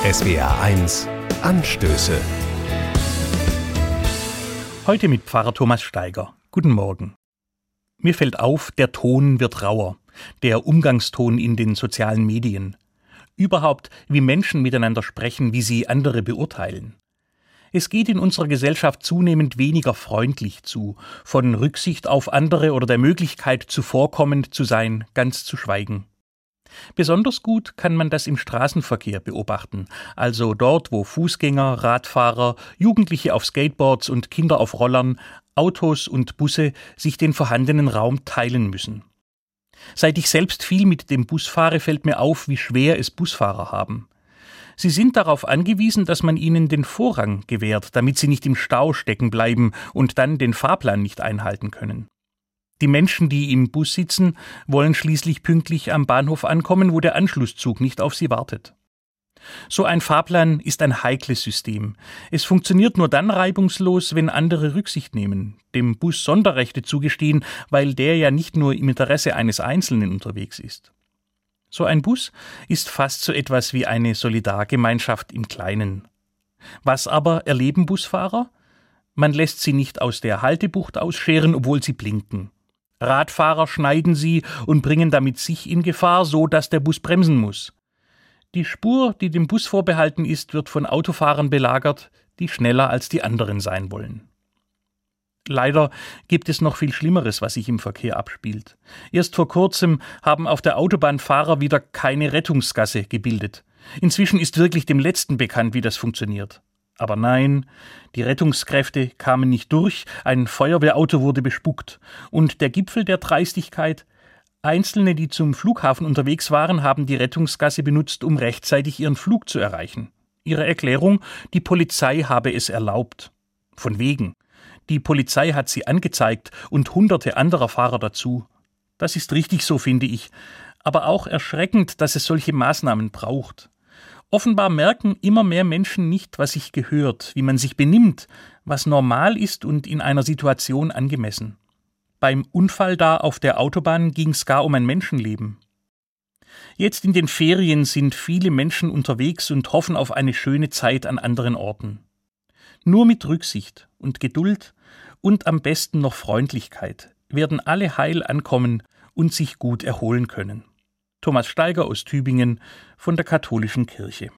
SWR1 Anstöße. Heute mit Pfarrer Thomas Steiger. Guten Morgen. Mir fällt auf, der Ton wird rauer, der Umgangston in den sozialen Medien. Überhaupt, wie Menschen miteinander sprechen, wie sie andere beurteilen. Es geht in unserer Gesellschaft zunehmend weniger freundlich zu, von Rücksicht auf andere oder der Möglichkeit, zuvorkommend zu sein, ganz zu schweigen. Besonders gut kann man das im Straßenverkehr beobachten, also dort, wo Fußgänger, Radfahrer, Jugendliche auf Skateboards und Kinder auf Rollern, Autos und Busse sich den vorhandenen Raum teilen müssen. Seit ich selbst viel mit dem Bus fahre, fällt mir auf, wie schwer es Busfahrer haben. Sie sind darauf angewiesen, dass man ihnen den Vorrang gewährt, damit sie nicht im Stau stecken bleiben und dann den Fahrplan nicht einhalten können. Die Menschen, die im Bus sitzen, wollen schließlich pünktlich am Bahnhof ankommen, wo der Anschlusszug nicht auf sie wartet. So ein Fahrplan ist ein heikles System. Es funktioniert nur dann reibungslos, wenn andere Rücksicht nehmen, dem Bus Sonderrechte zugestehen, weil der ja nicht nur im Interesse eines Einzelnen unterwegs ist. So ein Bus ist fast so etwas wie eine Solidargemeinschaft im Kleinen. Was aber erleben Busfahrer? Man lässt sie nicht aus der Haltebucht ausscheren, obwohl sie blinken. Radfahrer schneiden sie und bringen damit sich in Gefahr, so dass der Bus bremsen muss. Die Spur, die dem Bus vorbehalten ist, wird von Autofahrern belagert, die schneller als die anderen sein wollen. Leider gibt es noch viel Schlimmeres, was sich im Verkehr abspielt. Erst vor kurzem haben auf der Autobahn Fahrer wieder keine Rettungsgasse gebildet. Inzwischen ist wirklich dem Letzten bekannt, wie das funktioniert. Aber nein, die Rettungskräfte kamen nicht durch, ein Feuerwehrauto wurde bespuckt. Und der Gipfel der Dreistigkeit: Einzelne, die zum Flughafen unterwegs waren, haben die Rettungsgasse benutzt, um rechtzeitig ihren Flug zu erreichen. Ihre Erklärung: die Polizei habe es erlaubt. Von wegen. Die Polizei hat sie angezeigt und hunderte anderer Fahrer dazu. Das ist richtig so, finde ich. Aber auch erschreckend, dass es solche Maßnahmen braucht. Offenbar merken immer mehr Menschen nicht, was sich gehört, wie man sich benimmt, was normal ist und in einer Situation angemessen. Beim Unfall da auf der Autobahn ging es gar um ein Menschenleben. Jetzt in den Ferien sind viele Menschen unterwegs und hoffen auf eine schöne Zeit an anderen Orten. Nur mit Rücksicht und Geduld und am besten noch Freundlichkeit werden alle heil ankommen und sich gut erholen können. Thomas Steiger aus Tübingen von der Katholischen Kirche.